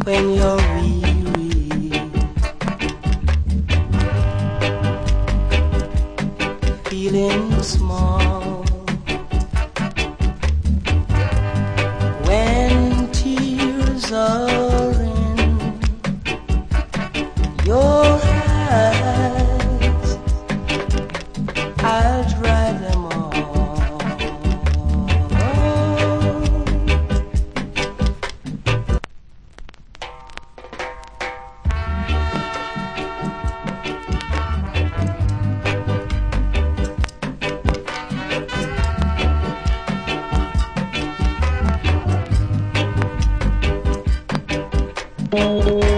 when you're weary, feeling small, when tears are in your eyes, I'll dry them all. Thank